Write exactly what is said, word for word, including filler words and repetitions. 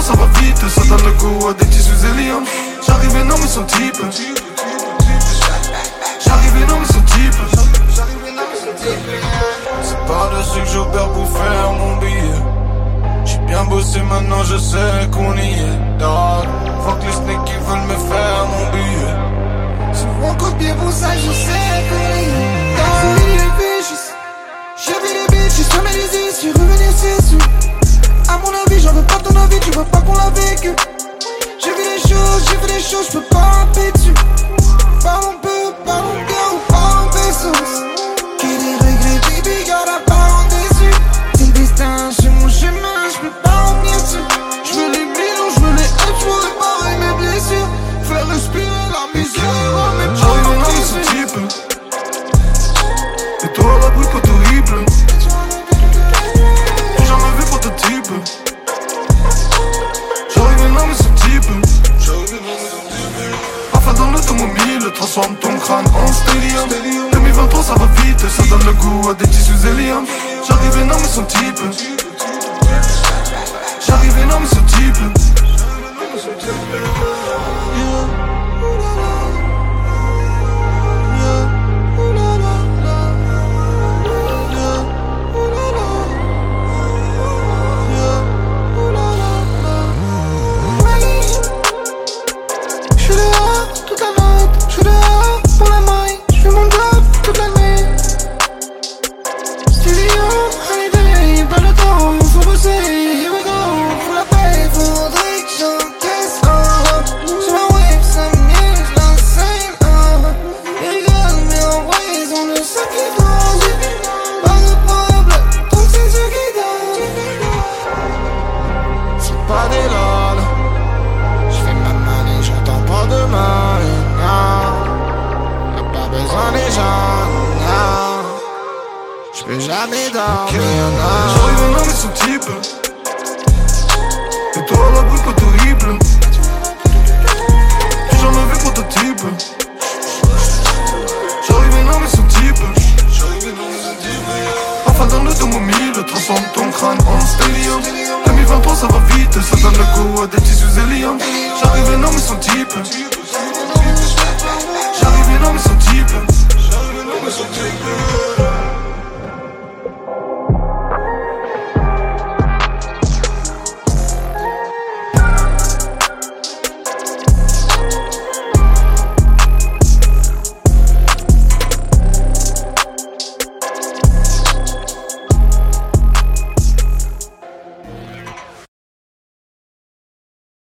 ça va vite, ça donne le goût à des tissus éliens. J'arrive énorme mais son type. J'arrive énorme mais son type. C'est par-dessus que j'opère pour faire mon billet. J'ai bien bossé maintenant, je sais qu'on y est. Dog, fuck les snakes qui veulent me faire mon billet. Souvent copié pour ça, je sais qu'on y est. J'ai vu les bitches, j'ai vu les bitches, fermé les yeux, suis revenu c'est sûr. À mon avis, j'en veux pas ton avis, tu vois pas qu'on l'a vécu. J'ai vu les choses, j'ai vu les choses, je peux pas rapper dessus. Parle un peu, parle un cœur ou parle un vaisseau. Qui des regrets, baby, garde à part en déçu. C'est le destin, c'est mon chemin, je peux pas revenir dessus. Je veux les millions, je veux les aides, je veux réparer mes blessures. Faire respirer la misère, mais j'arrive énorme mais son type. Et toi la bruit pas horrible. J'ai jamais vu prototype. J'arrive énorme mais son type. Enfin dans l'automobile, transforme ton crâne en stadium. deux mille vingt-trois ça va vite, ça donne le goût à des tissus éliens. J'arrive énorme mais son type. J'arrive énorme mais son type. J'suis dehors toute la night, j'suis dehors pour la maille, j'fais mon job toute la nuit. Studio, allez day, pas le temps, faut bosser, here we go. Faut la paix, faudrait que j'encaisse, oh oh. Sur ma web, ça m'use l'insane, oh oh. Ils rigolent, mais en vrai, ils ont le sac qui danse. Pas de problème, donc c'est ceux qui dansent. C'est pas des lol. J'fais ma money, j'entends pas de money, non. Y'a pas besoin des gens, non. J'peux jamais dormir, non. J'arrive énorme mais son type. Et toi la bruit pas horrible. J'ai jamais vu prototype. J'arrive énorme mais son type. Enfin dans l'automobile, transforme ton crâne en stadium. deux mille vingt-trois ça va vite, ça donne le goût à des tissus éliens. J'arrive énorme mais son type. J'arrive énorme mais son type.